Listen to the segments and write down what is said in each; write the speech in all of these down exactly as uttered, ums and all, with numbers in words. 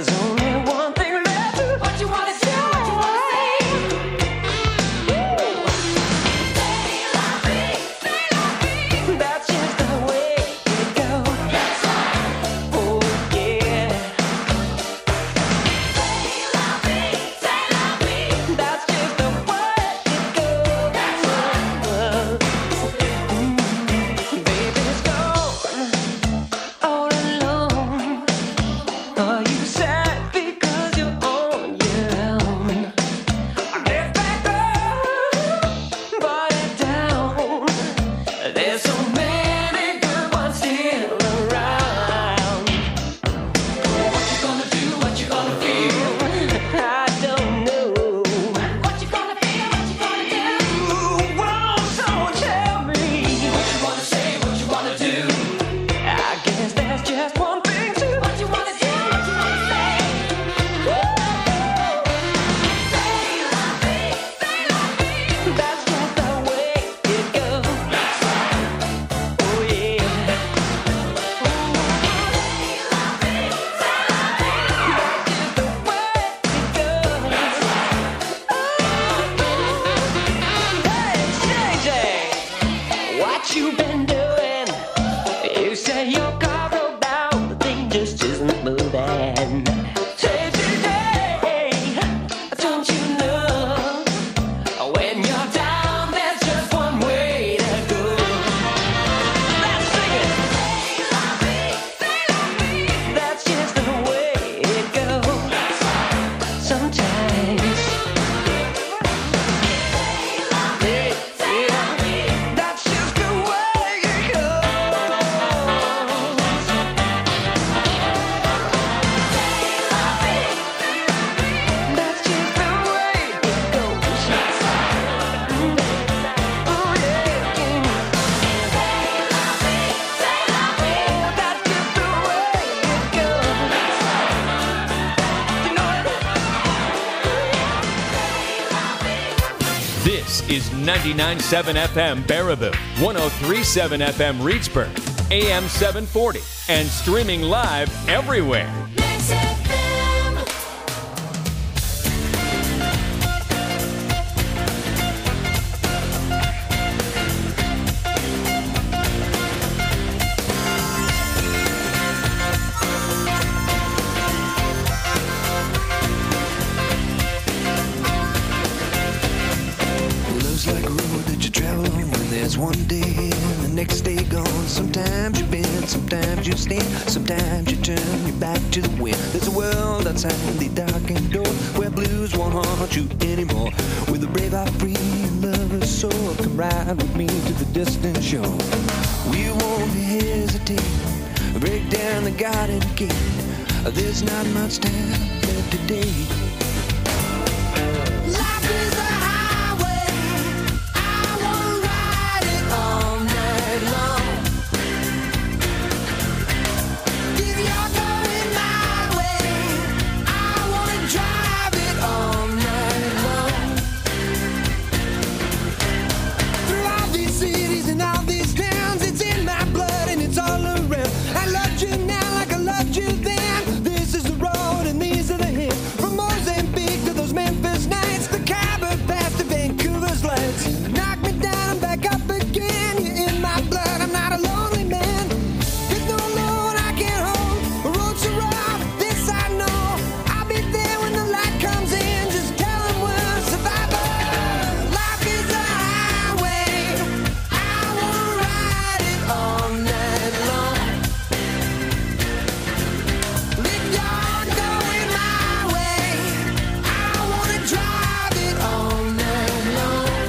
There's only one thing left. What you wanna do? What you wanna say? Say la vie, say la vie. That's just the way it goes. That's right. Oh yeah. Say la vie, say la vie. That's just the way it goes. That's right. Mm, baby's gone all alone. Are you sad because you're on your own? Get back up, put it down. There's so many good ones still around. What you gonna do? What you gonna feel? I don't know. What you gonna feel? What you gonna do? Won't someone tell me? What you wanna say? What you wanna do? I guess there's just one thing to. What you wanna do? What you wanna say? Say la vie, say la vie. That's just the way it goes. That's right. Oh yeah. Say la vie, say la vie. That's just the way it goes. That's right. Hey, J J, what you been doing? You say your car broke down, the thing just isn't moving. Say today, don't you know? When you're down, there's just one way to go. Let's sing it. Say la vie, say la vie. That's just the way it goes. That's right. Sometimes. Say la vie, say la vie. That's just the way it goes. Say la vie, that's just the way it goes. That's right. Oh yeah. Say la vie, say la vie. That's just the way it goes. That's right. You know it. This is ninety-nine point seven F M Baraboo, one oh three point seven F M Reedsburg, A M seven forty, and streaming live everywhere. Mix F M. Love's like a road that you travel on. There's one day here and the next day gone. Sometimes you bend, sometimes you stand, sometimes you turn your back to the wind. There's a world outside the darkened door where blues won't haunt you anymore. With a brave heart free and lover's soul, come ride with me to the distant shore. We won't hesitate, break down the garden gate. There's not much time left today. Life is a highway. I wanna ride it all night long. If you're going my way, I wanna drive it all night long. Through all these cities and all these towns, it's in my blood and it's all around. I loved you now like I loved you then. This is the road and these are the hills. From Mozambique to those Memphis nights, the Khyber Pass to Vancouver's lights. Knock me down and back up again. You're in my blood, I'm not a lonely man. There's no load I can't hold. The road's so rough, this I know. I'll be there when the light comes in. Just tell 'em we're survivors. Life is a highway. I wanna ride it all night long. If you're going my way, I wanna drive it all night long.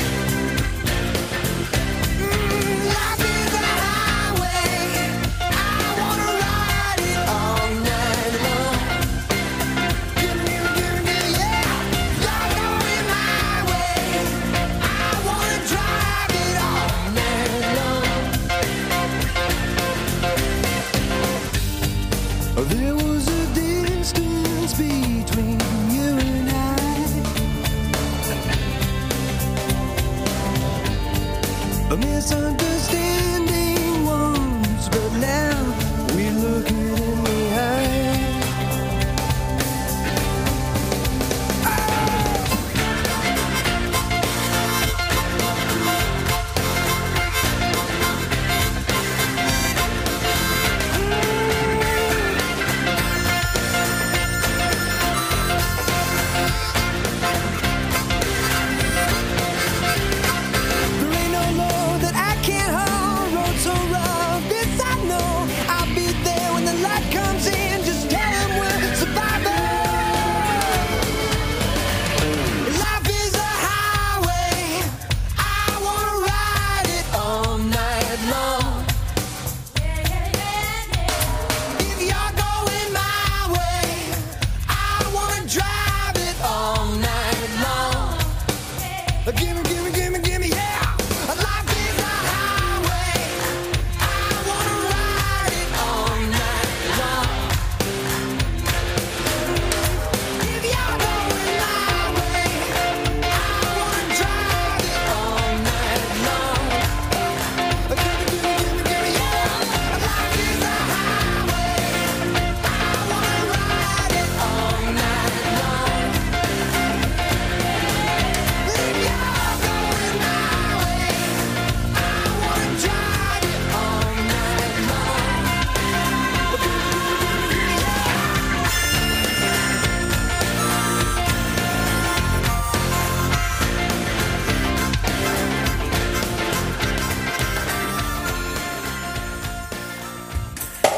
Mm, life is a highway. I wanna ride it all night long. Give me, give me, yeah. You're going my way. I wanna drive it all night long. There was a distance between you and I, a misunderstanding once, but now we look it in the eye.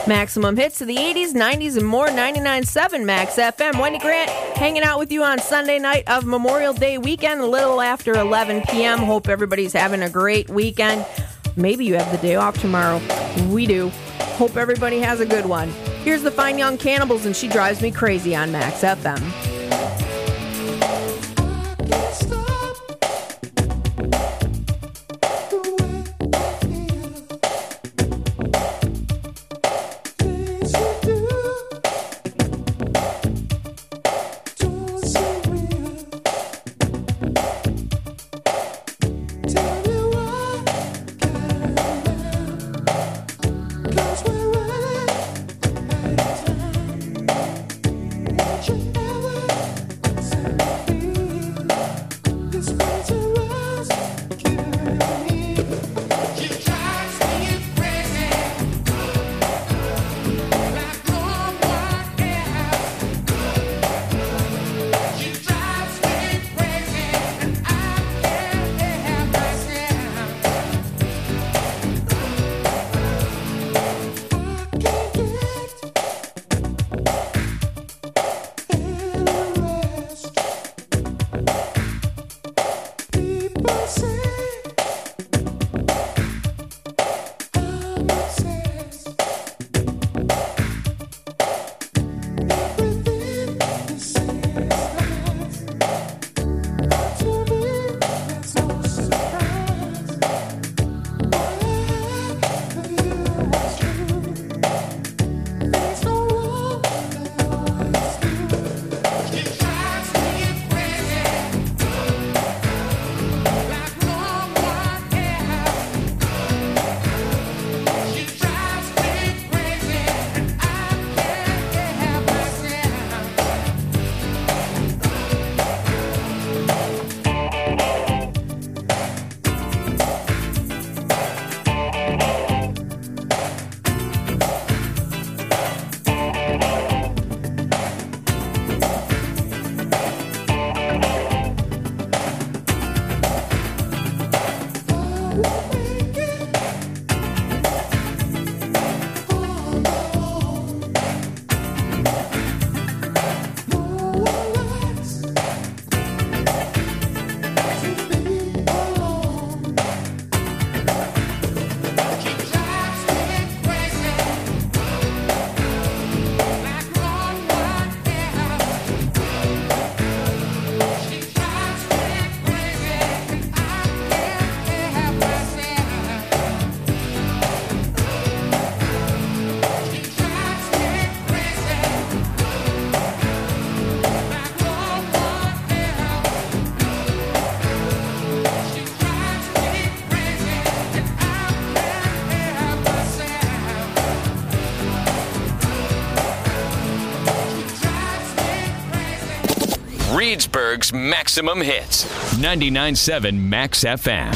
Maximum hits of the eighties, nineties, and more. ninety-nine point seven Max F M. Wendy Grant hanging out with you on Sunday night of Memorial Day weekend, a little after eleven p.m. Hope everybody's having a great weekend. Maybe you have the day off tomorrow. We do. Hope everybody has a good one. Here's the Fine Young Cannibals, and She Drives Me Crazy on Max F M. Reedsburg's Maximum Hits. ninety-nine point seven Max F M.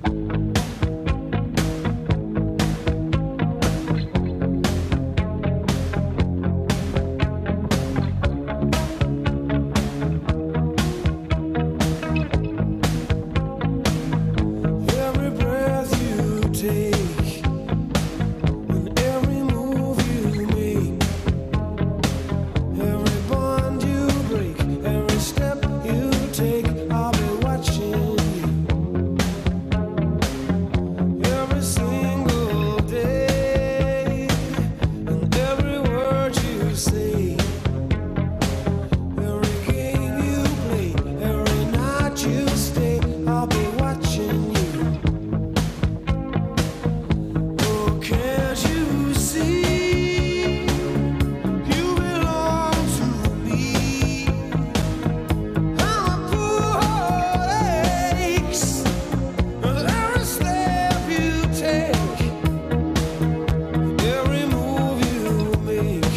Every breath you take and every move you make, every bond you break, every step you take, I'll be watching you. Every single day and every word you say, every game you play, every night you stay, I'll be watching you. Oh, can't you see you belong to me? How a poor heart aches with every step you take, every move you make,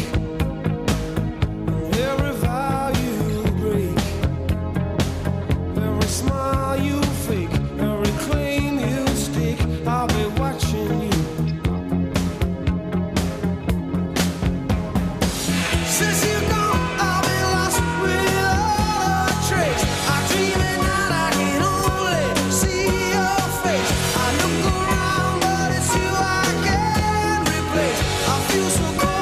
every vow you break, every smile you fake, every claim you stake, I'll be watching you. Since you're gone, I've been lost without a trace. I dream at night, I can only see your face. I look around, but it's you I can't replace. I feel so cold.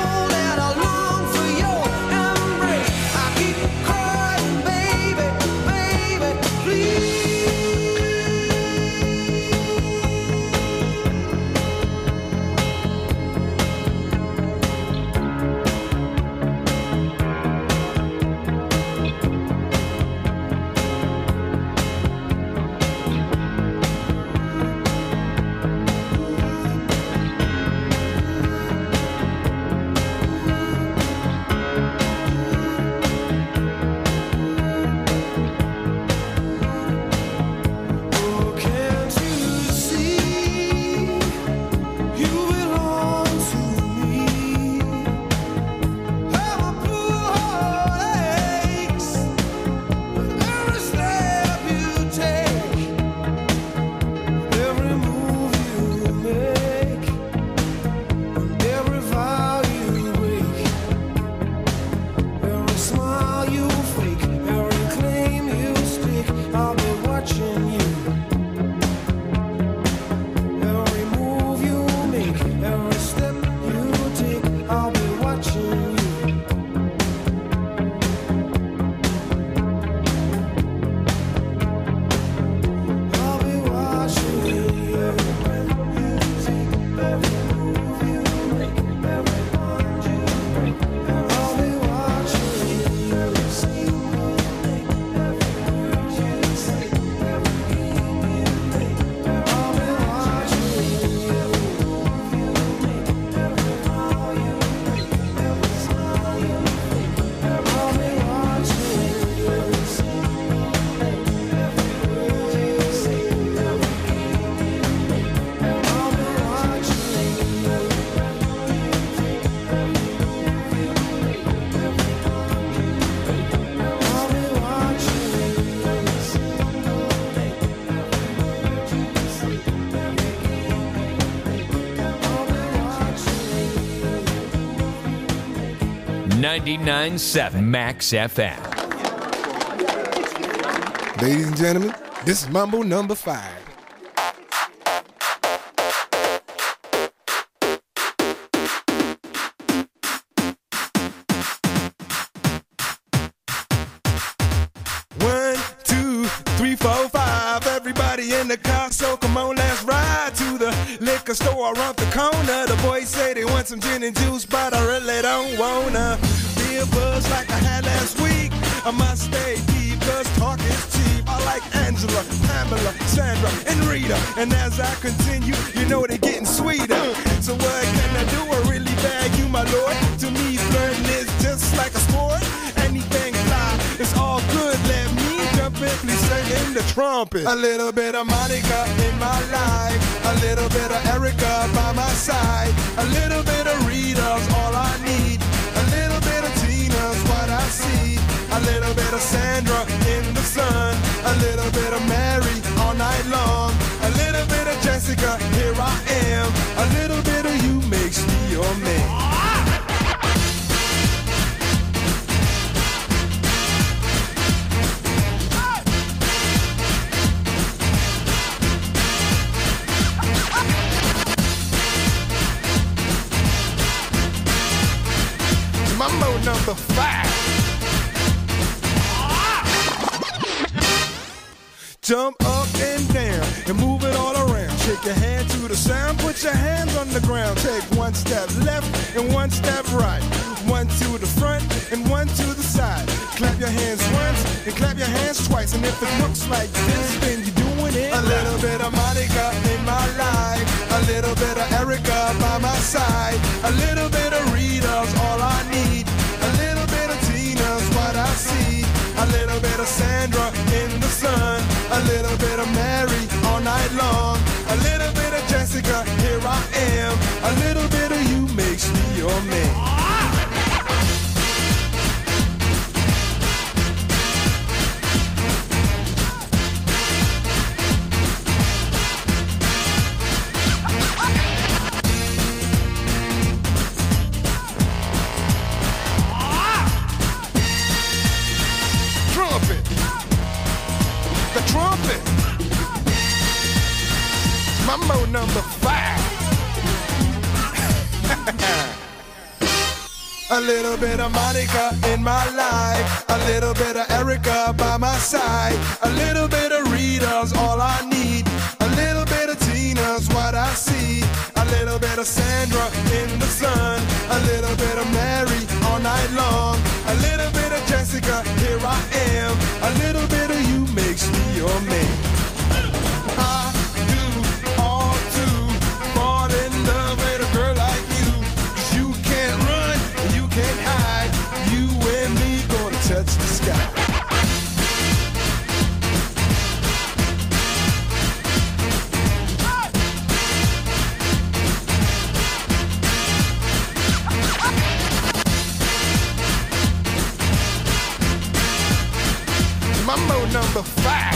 ninety-nine point seven Max F M. Ladies and gentlemen, this is Mambo number five. One, two, three, four, five. Everybody in the car, so come on, let's ride to the liquor store around the corner. The boys say they want some gin and juice, but I really don't wanna be a buzz like I had last week. I must stay deep, cause talk is cheap. I like Angela, Pamela, Sandra, and Rita. And as I continue, you know they're getting sweeter. So what can I do? I really bag you, my lord. To me, flirting is just like a sport. Anything fly, it's all good. Let me jump in, please sing in the trumpet. A little bit of Monica in my life. A little bit of Erica by my side. A little bit of Rita's all I need. A little bit of Tina's what I see. A little bit of Sandra in the sun. A little bit of Mary all night long. A little bit of Jessica, here I am. A little bit of you makes me your man. Mambo number five. Jump up and down and move it all around. Shake your hand to the sound, put your hands on the ground. Take one step left and one step right. One to the front and one to the side. Clap your hands once and clap your hands twice. And if it looks like this, then you're doing it. A little bit of Monica in my life. A little bit of Erica by my side. A little bit of Rita's all I need. A little bit of Tina's what I see. A little bit of Sandra in the sun. A little bit of Mary all night long. A little bit of Jessica, here I am. A little bit of you makes me your man. Trumpet. Mambo number five. A little bit of Monica in my life. A little bit of Erica by my side. A little bit of Rita's all I need. A little bit of Tina's what I see. A little bit of Sandra in the sun. A little bit of Mary all night long. A little bit of Jessica, here I am. A little bit of you makes me your man. I do all to fall in love with a girl like you. 'Cause you can't run, you can't hide. You and me gonna touch the sky. Mambo number five.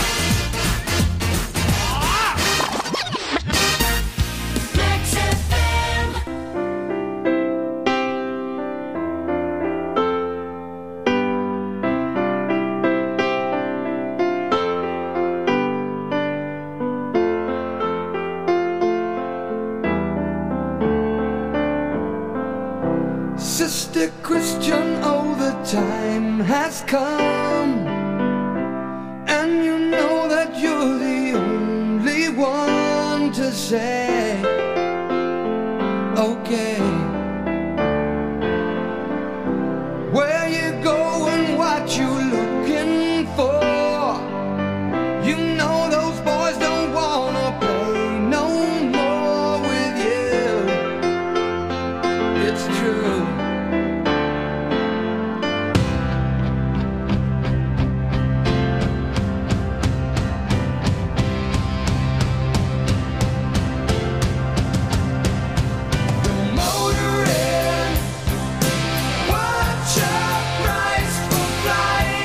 Max F M. Sister Christian, oh, the time has come. And you know that you're the only one to say, okay. Where you going, what you looking for? You know those boys don't wanna play no more with you. It's true. Motoring, watch your price for flying.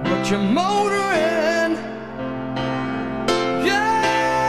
but you're motoring. Yeah,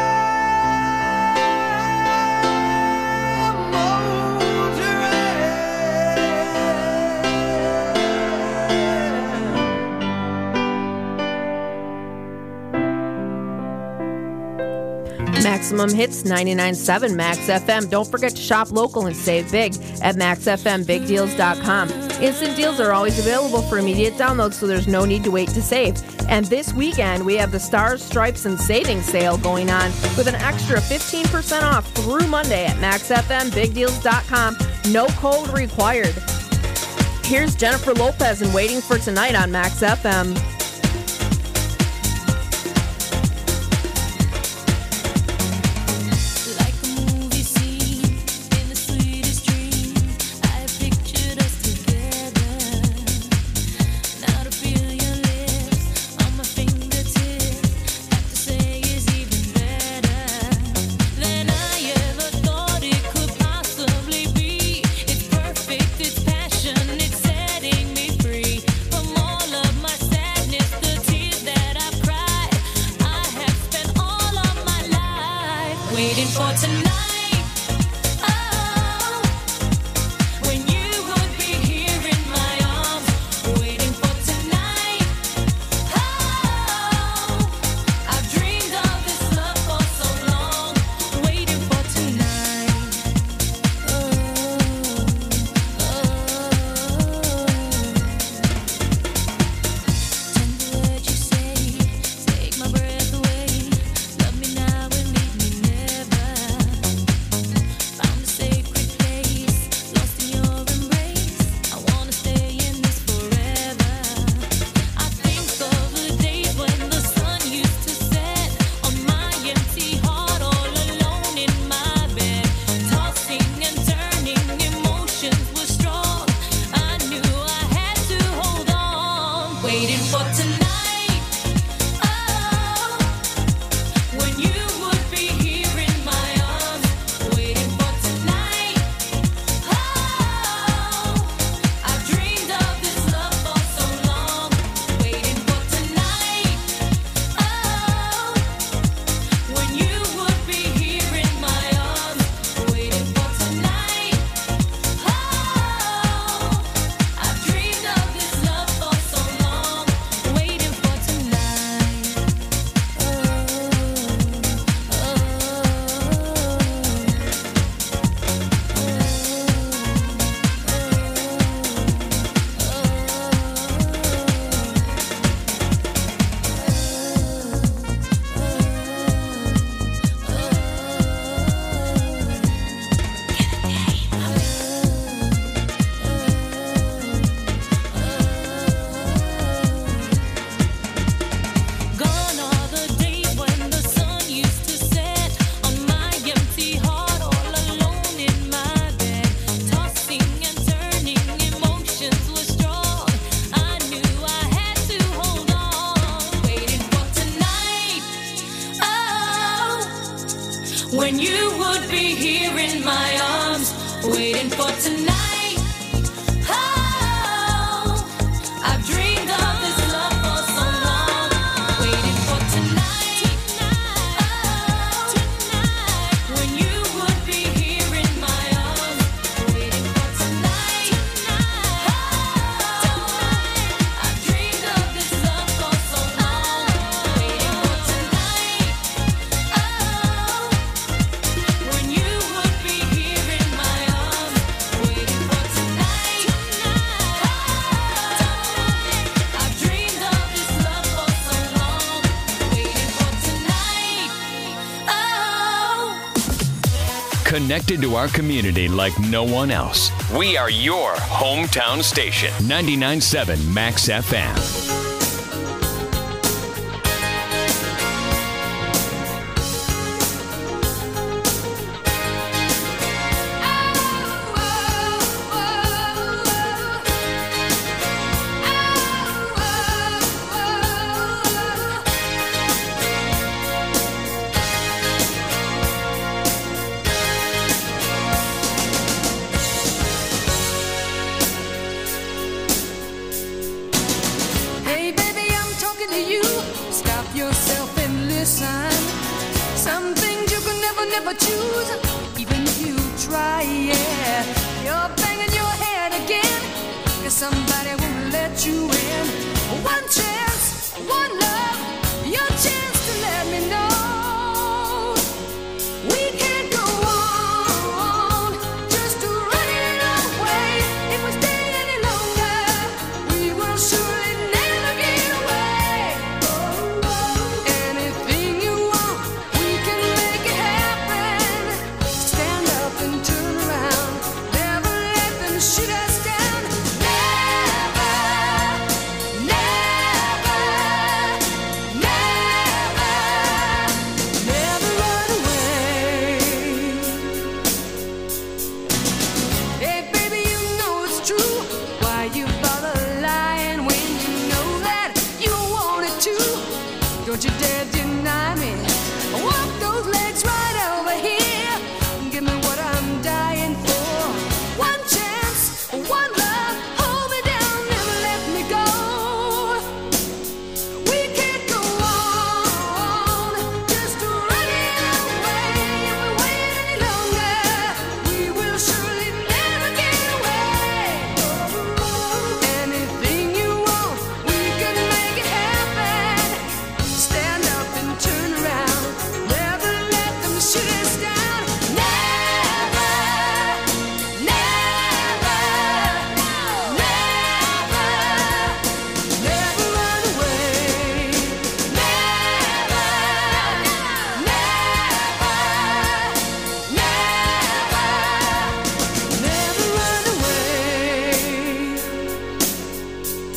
Maximum Hits ninety-nine point seven Max F M. Don't forget to shop local and save big at max f m big deals dot com. Instant deals are always available for immediate download, so there's no need to wait to save. And this weekend, we have the Stars, Stripes, and Savings sale going on with an extra fifteen percent off through Monday at max f m big deals dot com. No code required. Here's Jennifer Lopez and Waiting for Tonight on Max F M. Waiting for tonight, oh, when you would be here in my arms. Waiting for tonight, oh, I've dreamed of this love for so long. Waiting for tonight, oh, oh, tender words you say, take my breath away. Love me now and leave me never. Found a sacred place, lost in your embrace. I wanna stay in this forever. I think of the days when the sun used to set on my empty heart, all alone in my bed, tossing and turning, emotions were strong. I knew I had to hold on. Waiting for tonight, oh, when you would be here in my arms. Waiting for tonight, oh, I've dreamed of this love for so long. Waiting for tonight, oh, when you would be here in my arms. Waiting for tonight, oh, I've dreamed of this love for so long. Waiting for tonight, oh, gone are the days when the sun used to set on my empty heart, all alone in my bed, tossing and turning, emotions were strong. I knew I had to hold on. Waiting for tonight, oh, when you would be here in my arms. Waiting for tonight, oh, I've dreamed of this love for so long. Waiting for tonight, oh, when you would be here in my arms. Waiting for tonight, oh, I've dreamed of this love for so long. Waiting for tonight, oh, when you would be here in my arms. Waiting for tonight, oh, I've dreamed of this love for so long. Waiting for tonight, oh. Connected to our community like no one else. We are your hometown station. ninety-nine point seven Max F M. Hey, listen. Some things you can never, never choose, even if you try, yeah. You're banging your head again, 'cause somebody won't let you in. One chance, one love, your chance to let me know. We can't go on, just to run it away. If we stay any longer, we will surely never get away. Anything you want, we can make it happen. Stand up and turn around, never let them shoot us down. Never, never, never, never run away. Hey baby, you know it's true. Why you bother lying when you know that you wanted to? Don't you dare deny me. Walk those legs right over here. Give me what I'm dying for. One chance, one love. Hold me down, never let me go. We can't go on, just to run it away. If we wait any longer, we will surely never get away. Anything you want, we can make it happen. Stand up and turn around, never let them shoot us down. Never, never, never, never run away. Never, never, never, never run away.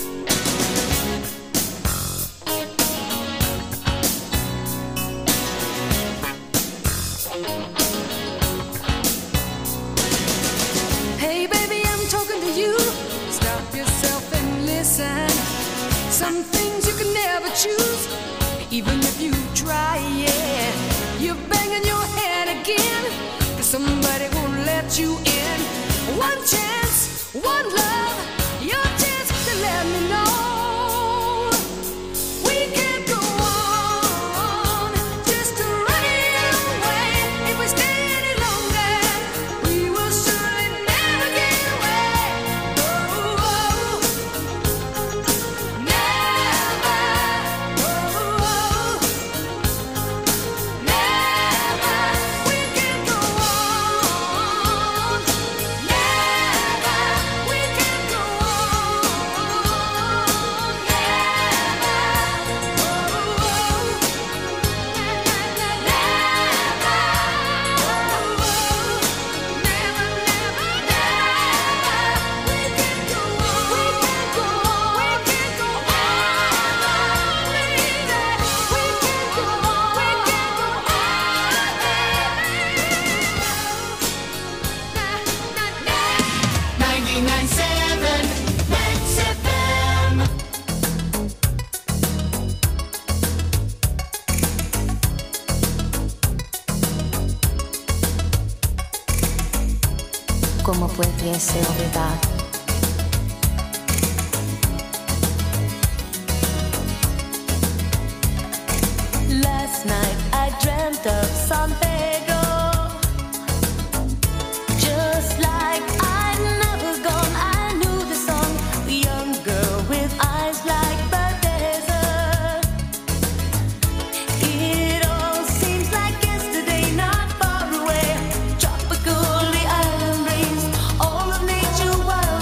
Hey baby, I'm talking to you. Stop yourself and listen. Some things you can never choose, even if you try, yeah. You're banging your head again, 'cause somebody won't let you in. One chance, one love, your chance to let me know. We can't go on, just to run it away. If we stay any longer, we will surely never get away. Oh, oh, never, oh, oh, never. We can't go on, never. We can't go on, ninety-nine seven Max F M. ¿Cómo pudiese olvidar? Last night I dreamt of San Pedro, just like I'd never gone. I knew the song, the young girl with eyes like the desert. It all seems like yesterday, not far away. Tropical, the island breeze, all of nature wild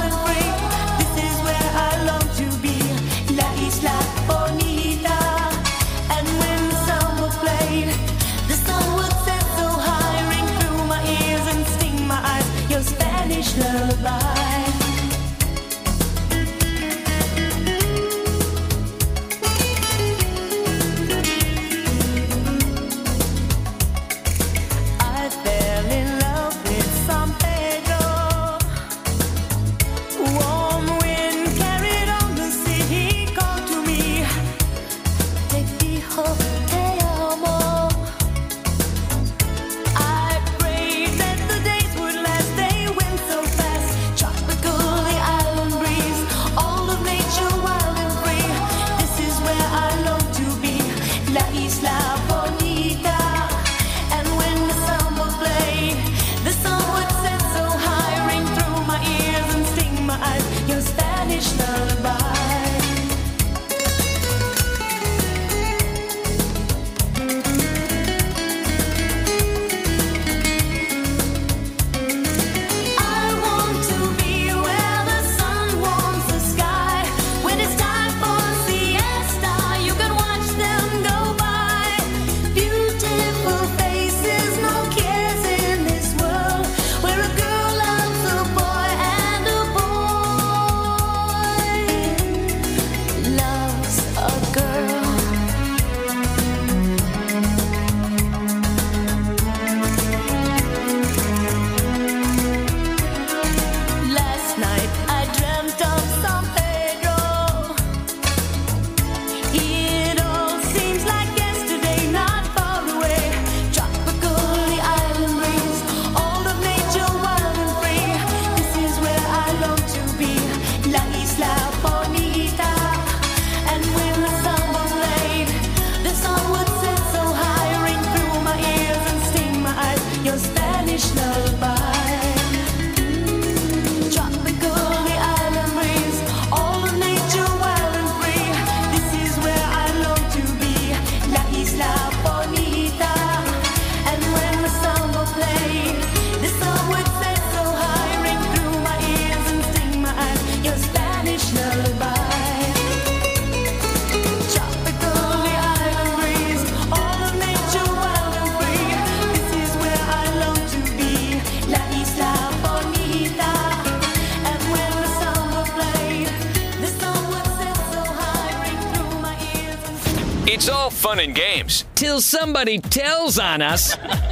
It's all fun and games. Till somebody tells on us.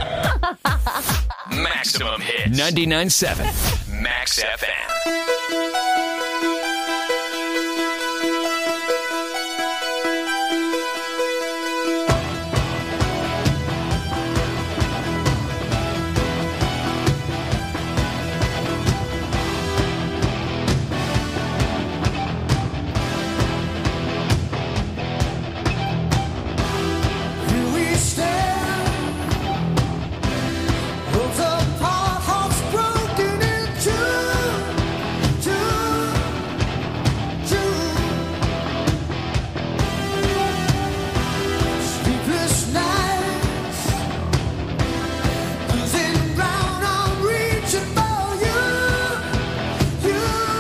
Maximum Hits. ninety-nine point seven. Max F M. Here we stand, worlds apart, hearts broken in two, two, two. Sleepless nights, losing ground, I'm reaching for you, you,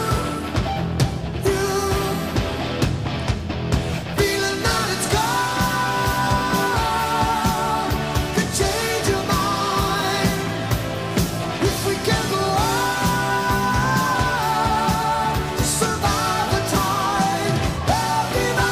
you. Feeling that it's gone could change your mind if we can go on to survive the time of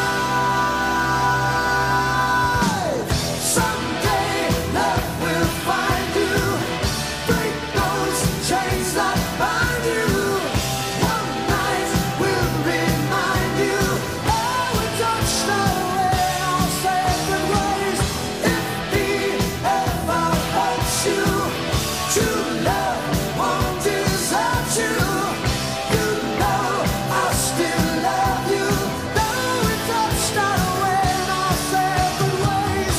divide. Someday love will find you, break those chains that bind you. One night will remind you how we touched away our separate ways. If he ever hurts you, true love won't desert you. You know I still love you. Though we touched away our separate ways.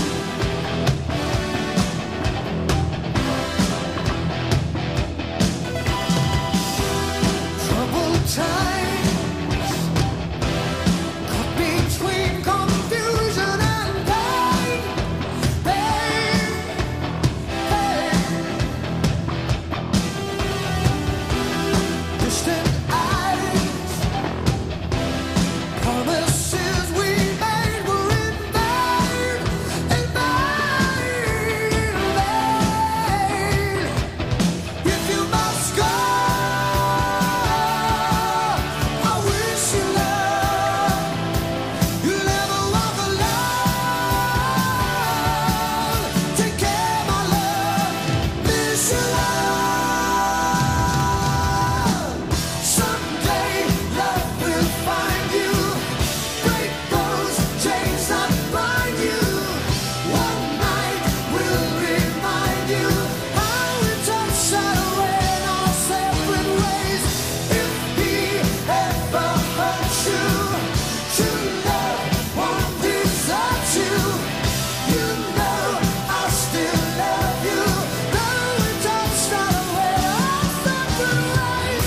Troubled times, caught between confusion and pain, pain, pain. Distant eyes, promises we made were in vain, in vain, vain. If you must go, I wish you love. You'll never walk alone. Take care, my love. Miss you, love. Someday love will find you. Break those chains that bind you. One night will remind you how we touched away in our separate ways. If he ever hurts you, true love won't desert you. You know I still love you. Though we touched away our separate ways.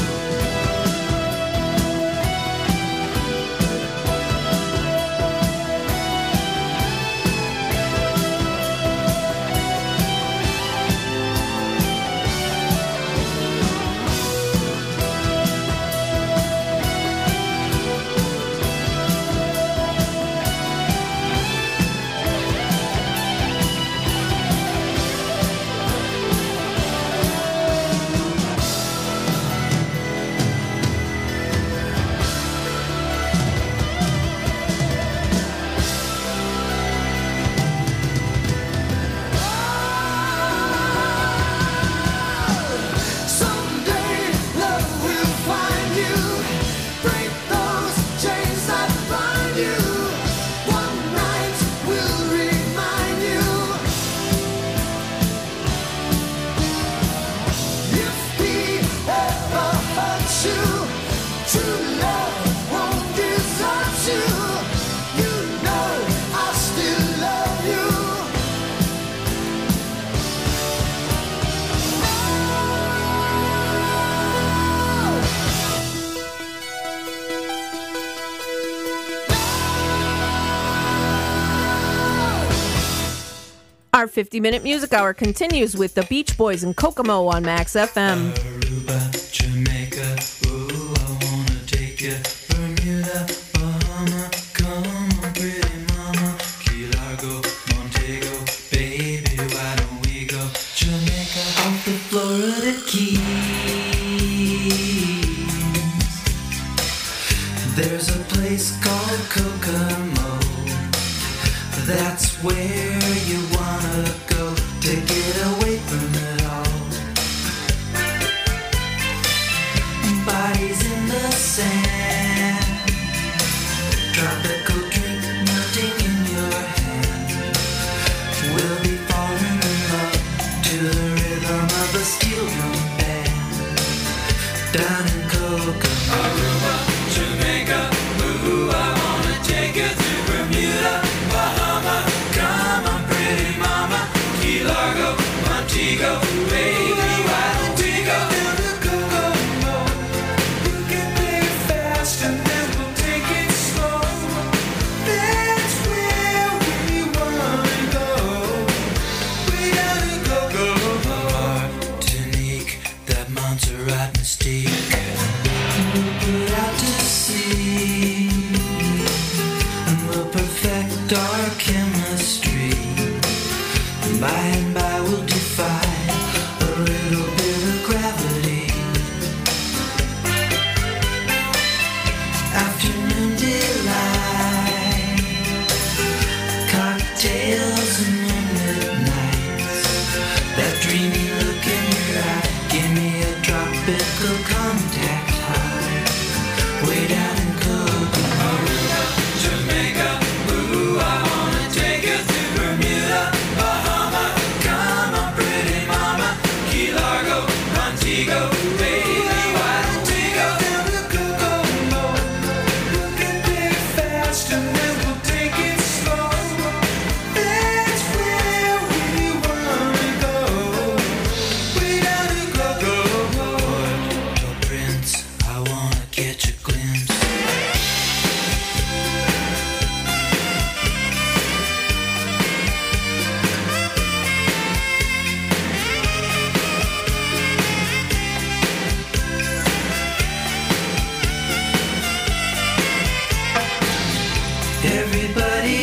Someday love will find you. Break those chains that bind you. One night will remind you. If he ever hurts you, true love won't desert you. You know I still love you. Our fifty-minute music hour continues with the Beach Boys and Kokomo on Max F M. Aruba, Jamaica, ooh, I wanna take you. Bermuda, Bahama, come on, pretty mama. Key Largo, Montego, baby, why don't we go? Jamaica, off the Florida Keys. There's a place called Kokomo. That's where you wanna go to get away from it all. Bodies in the sand, tropical drink melting in your hand. We'll be falling in love to the rhythm of a steel drum band. Down in Kokomo, Aruba, Jamaica, ooh, I wanna take you to Bermuda, Bahama. Come on, pretty mama, Key Largo, Montego, baby, why don't we go down to Kokomo? We'll get there fast and then we'll take it slow. That's where we wanna go. Way down to Kokomo. Martinique, that Montserrat mystique. We'll put out to sea and we'll perfect our chemistry. By and by we'll defy a little bit of gravity. Afternoon delight, cocktails and moonlit nights. That dreamy look in your eye, give me a tropical contact high. Way down in Kokomo, Jamaica, ooh, I wanna take you to Bermuda, Bahama. Come on, pretty mama, Key Largo, Montego, baby, why don't we go down to Kokomo? We'll get there fast and then we'll take it slow. That's where we wanna go. Way down to Kokomo. Port-au-Prince, I wanna catch a glimpse. Everybody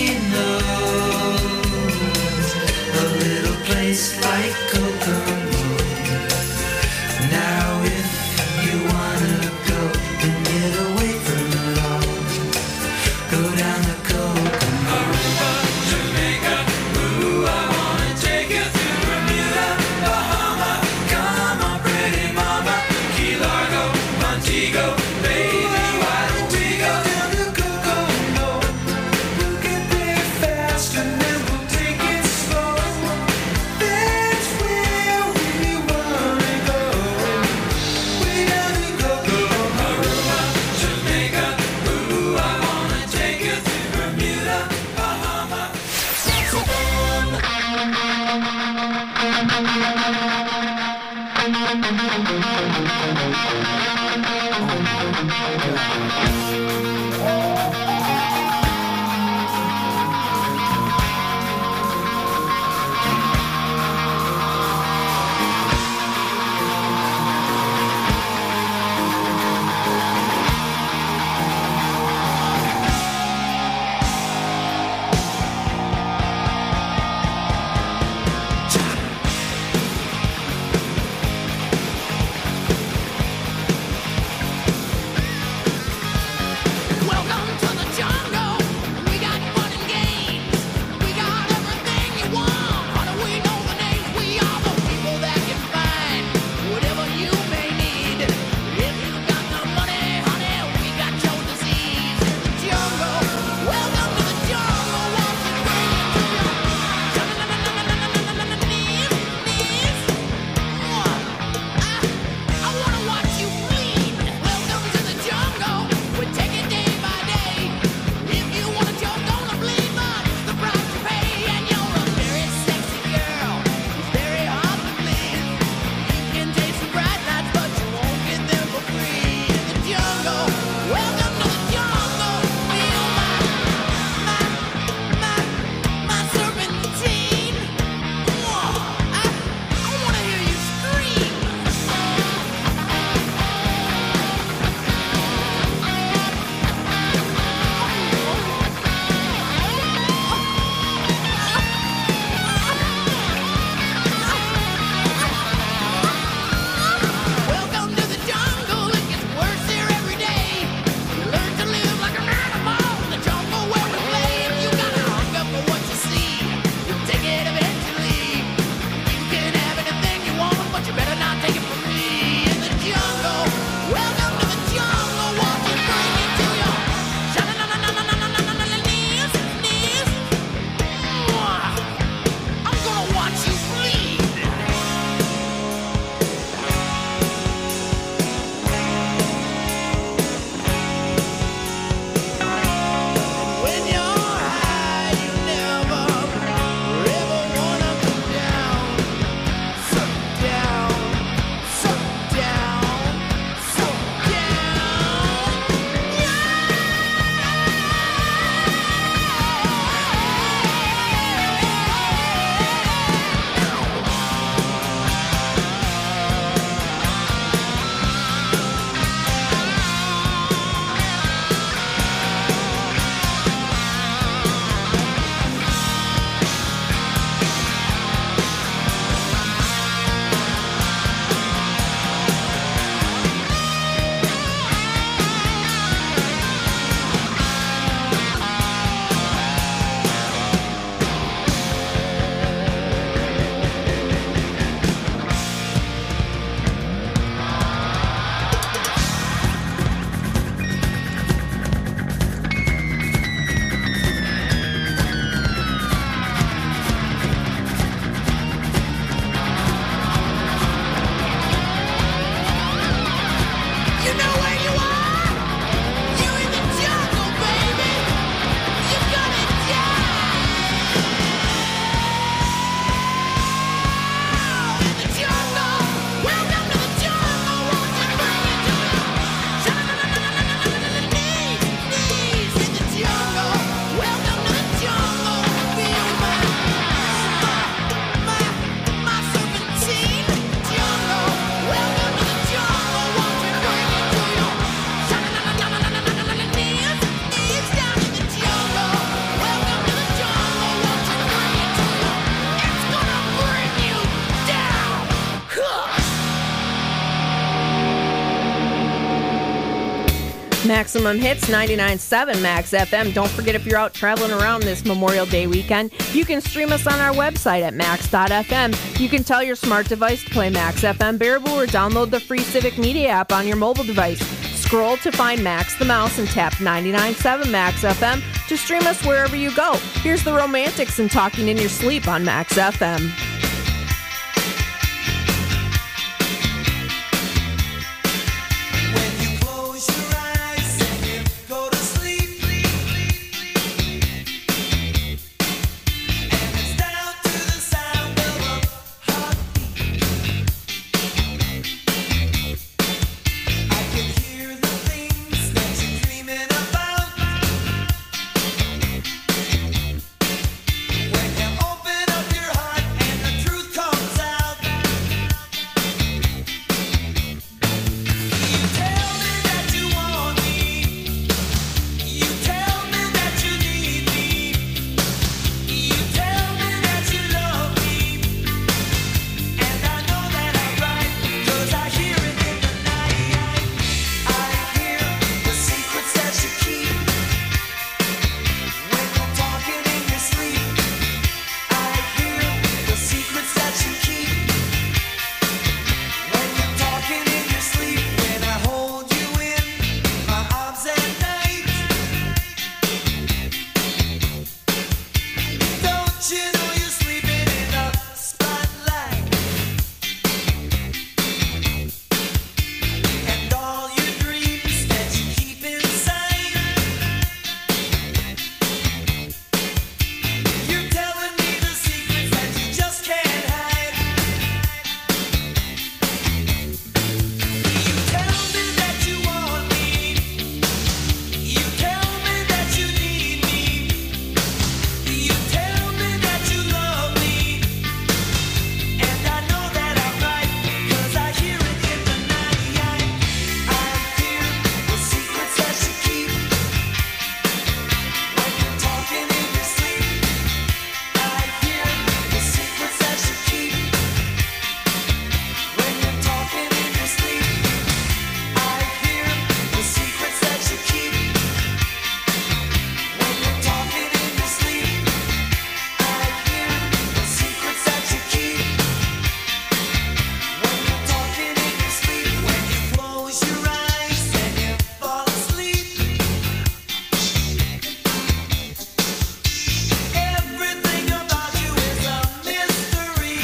knows a little place like Kokomo. Now if you wanna go and get away from it all, go down to Kokomo. Aruba, Jamaica, ooh, I wanna take you to Bermuda, Bahama. Come on, pretty mama, Key Largo, Montego, baby, why don't we go down to Kokomo? We'll get there fast and then we'll take it slow. That's where we wanna go. Way down to Kokomo. Aruba, Jamaica, ooh, I wanna take you to Maximum Hits ninety-nine point seven Max F M. Don't forget, if you're out traveling around this Memorial Day weekend, you can stream us on our website at max dot f m. You can tell your smart device to play Max F M Baraboo or download the free Civic Media app on your mobile device. Scroll to find Max the Mouse and tap ninety-nine point seven Max F M to stream us wherever you go. Here's the Romantics and Talking in Your Sleep on Max F M. When you close your eyes and you go to sleep, and it's down to the sound of a heartbeat. I can hear the things that you're dreaming about. When you open up your heart and the truth comes out. You tell me that you want me. You tell me that you need me. You tell me that you love me. And I know that I'm right, 'cause I hear it in the night. I hear the secrets that you keep. When you're talking in your sleep, I hear the secrets that you keep. When you're talking in your sleep, when I hold you in my arms at night. Don't you know you're sleeping in the spotlight? And all your dreams that you keep inside. You're telling me the secrets that you just can't hide. You tell me that you want me. You tell me that you need me. You tell me that you love me. And I know that I'm right, 'cause I hear it in the night. I hear the secrets that you keep. When you're talking in your sleep, I hear the secrets that you keep. When you're talking in your sleep, I hear the secrets that you keep. When you're talking in your sleep, I hear the secrets that you keep. When you're talking in your sleep, when you close your eyes and you fall asleep, everything about you is a mystery.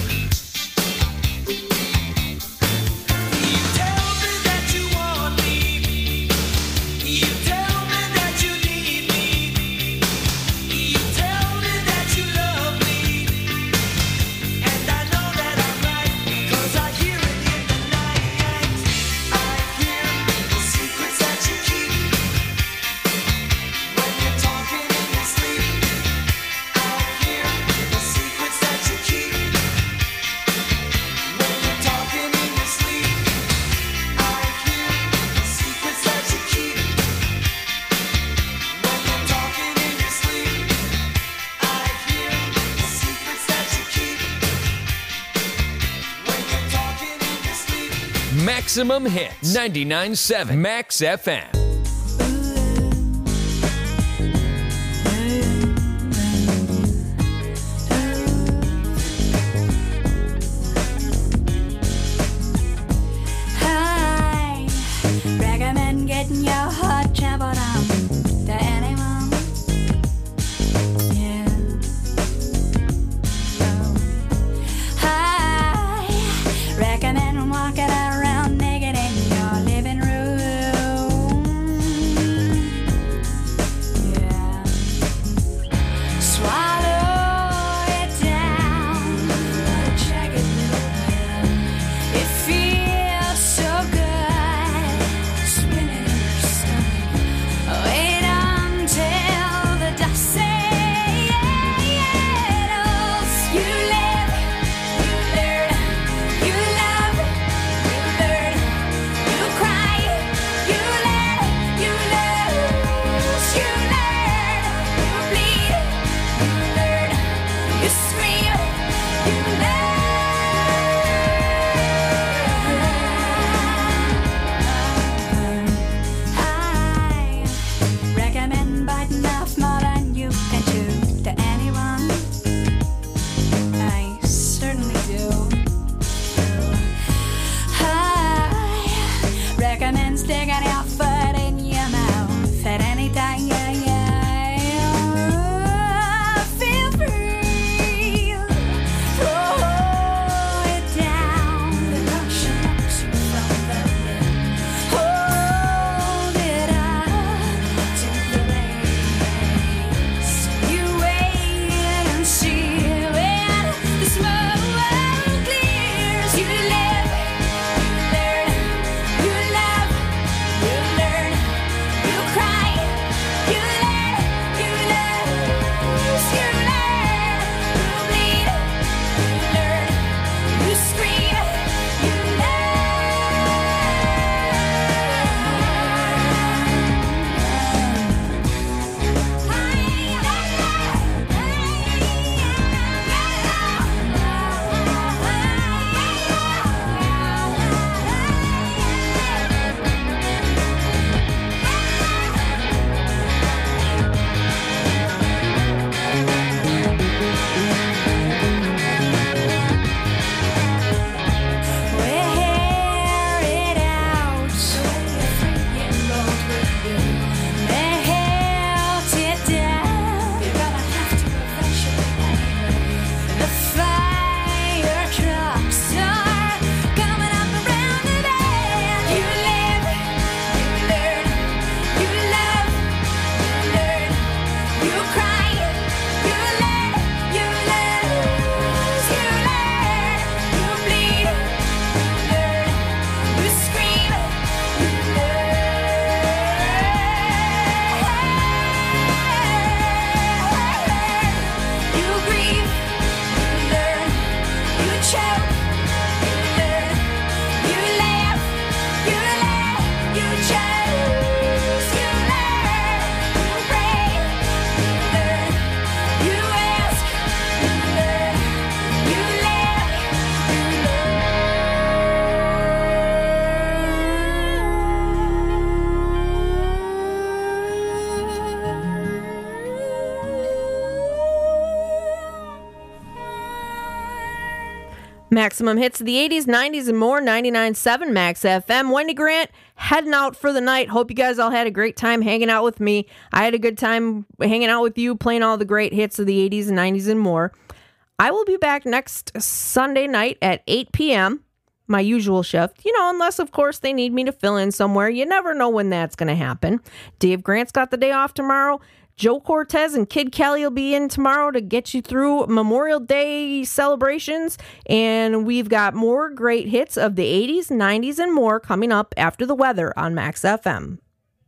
You tell me that you want me. You tell me that you need me. You tell me that you love me. And I know that I'm right, 'cause I hear it in the night. I hear the secrets that you keep. When you're talking in your sleep, I hear the secrets that you keep. When you're talking in your sleep, I hear the secrets that you keep. When you're talking in your sleep, I hear the secrets that you keep. When you're talking in your sleep. Maximum Hits ninety-nine point seven Max F M. I recommend getting your heart trampled on to anyone. Yeah. Oh. I recommend walking around naked in your living room. Maximum hits of the eighties, nineties, and more. ninety-nine point seven Max F M. Wendy Grant heading out for the night. Hope you guys all had a great time hanging out with me. I had a good time hanging out with you, playing all the great hits of the eighties and nineties and more. I will be back next Sunday night at eight p.m., my usual shift. You know, unless, of course, they need me to fill in somewhere. You never know when that's going to happen. Dave Grant's got the day off tomorrow. Joe Cortez and Kid Kelly will be in tomorrow to get you through Memorial Day celebrations. And we've got more great hits of the eighties, nineties, and more coming up after the weather on Max F M.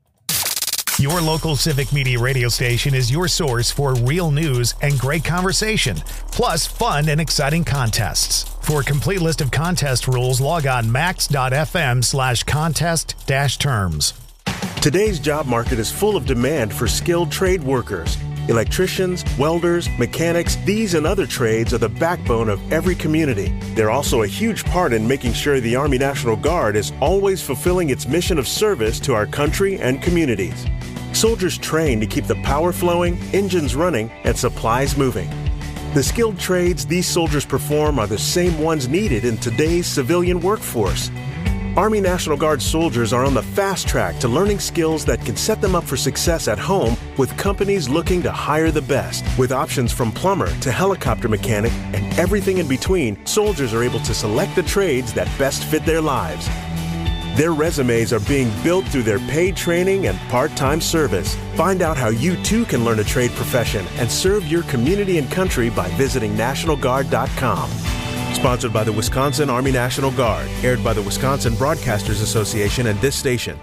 Your local Civic Media radio station is your source for real news and great conversation, plus fun and exciting contests. For a complete list of contest rules, log on max.fm slash contest dash terms. Today's job market is full of demand for skilled trade workers. Electricians, welders, mechanics, these and other trades are the backbone of every community. They're also a huge part in making sure the Army National Guard is always fulfilling its mission of service to our country and communities. Soldiers train to keep the power flowing, engines running, and supplies moving. The skilled trades these soldiers perform are the same ones needed in today's civilian workforce. Army National Guard soldiers are on the fast track to learning skills that can set them up for success at home with companies looking to hire the best. With options from plumber to helicopter mechanic and everything in between, soldiers are able to select the trades that best fit their lives. Their resumes are being built through their paid training and part-time service. Find out how you too can learn a trade profession and serve your community and country by visiting national guard dot com. Sponsored by the Wisconsin Army National Guard. Aired by the Wisconsin Broadcasters Association and this station.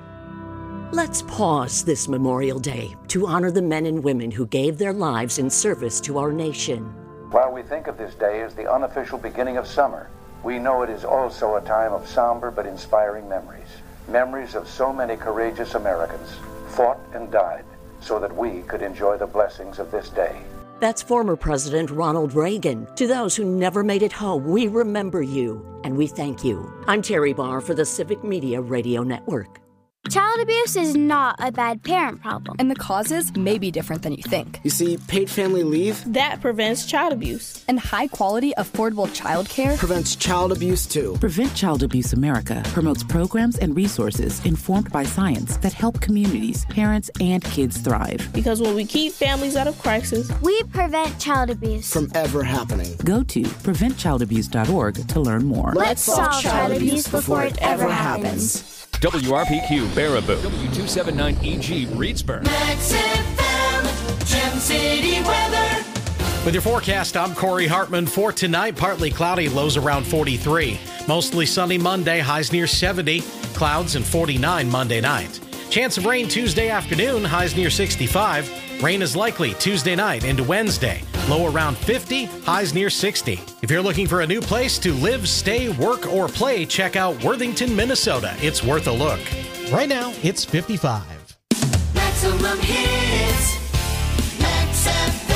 Let's pause this Memorial Day to honor the men and women who gave their lives in service to our nation. While we think of this day as the unofficial beginning of summer, we know it is also a time of somber but inspiring memories. Memories of so many courageous Americans fought and died so that we could enjoy the blessings of this day. That's former President Ronald Reagan. To those who never made it home, we remember you, and we thank you. I'm Terry Barr for the Civic Media Radio Network. Child abuse is not a bad parent problem. And the causes may be different than you think. You see, paid family leave that prevents child abuse. And high-quality, affordable childcare prevents child abuse, too. Prevent Child Abuse America promotes programs and resources informed by science that help communities, parents, and kids thrive. Because when we keep families out of crisis, we prevent child abuse from ever happening. Go to prevent child abuse dot org to learn more. Let's solve child abuse before it ever happens. W R P Q Baraboo, W two seventy-nine E G Reedsburg. Max F M, Gem City weather. With your forecast, I'm Corey Hartman. For tonight, partly cloudy, lows around forty-three. Mostly sunny Monday, highs near seventy. Clouds and forty-nine Monday night. Chance of rain Tuesday afternoon, highs near sixty-five. Rain is likely Tuesday night into Wednesday. Low around fifty, highs near sixty. If you're looking for a new place to live, stay, work, or play, check out Worthington, Minnesota. It's worth a look. Right now, it's fifty-five. Maximum hits. Max F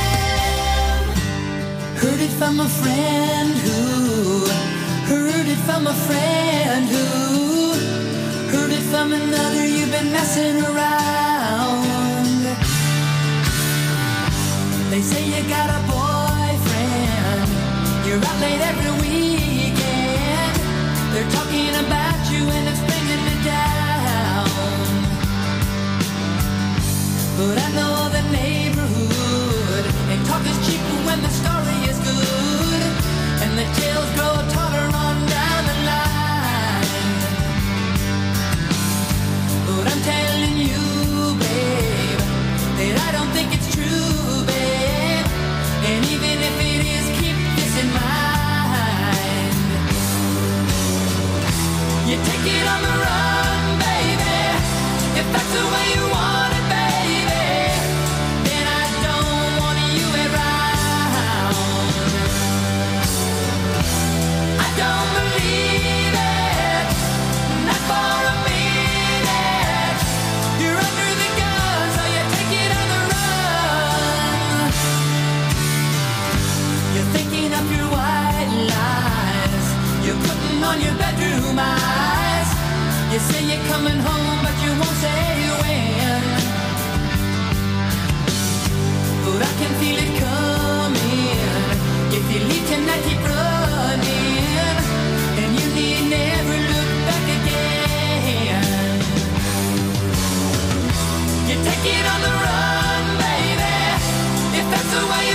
M. Heard it from a friend who heard it from a friend who heard it from another. You've been messing around. They say you got a boyfriend. You're out late every weekend. They're talking about you and it's bringing me down. But I know the neighborhood, and talk is cheap when the story is good, and the tales grow taller on down the line. But I'm telling you, babe, that I don't think it's true, babe. And even if it is, keep this in mind. You take it on the run, baby. If that's the way you want it, baby, then I don't want you around. I don't believe it, not for a minute. You're under the gun, so you take it on the run. You're thinking of your white lies. You're putting on your bedroom eyes. You say you're coming home, but you won't say when. But I can feel it coming. If you leave tonight, keep running. the run, baby. If that's the way